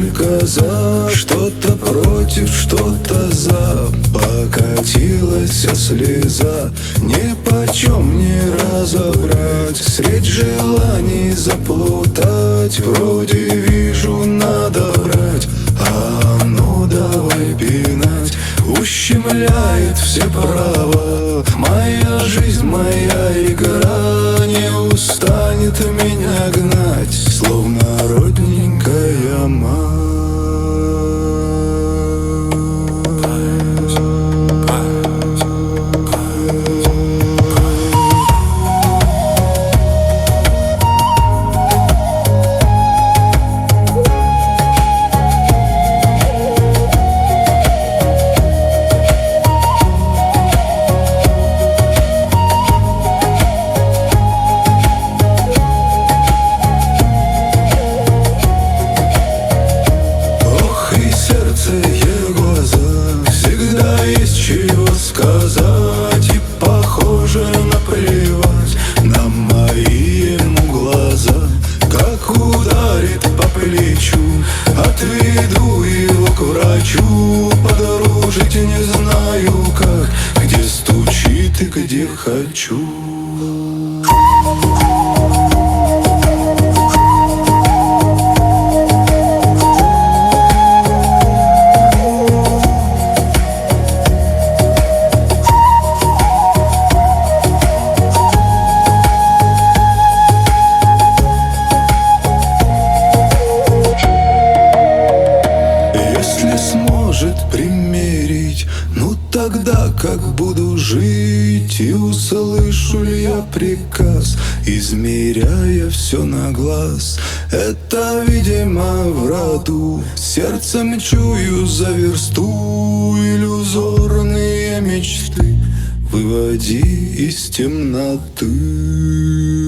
только за. Что-то против, что-то за. Покатилась слеза, нипочем не разобрать. Средь желаний заплутать. Вроде вижу, надо брать, а ну давай пинать. Ущемляет все права. Моя жизнь, моя игра не устанет меня гнать, словно родненькая мать. Всегда есть чего сказать, и похоже наплевать на мои ему глаза. Как ударит по плечу, отведу его к врачу. Подружить не знаю как, где стучит и где хочу. Сможет примирить, ну тогда как буду жить? И услышу ли я приказ, измеряя все на глаз? Это, видимо, в роду, сердцем чую за версту. Иллюзорные мечты выводи из темноты.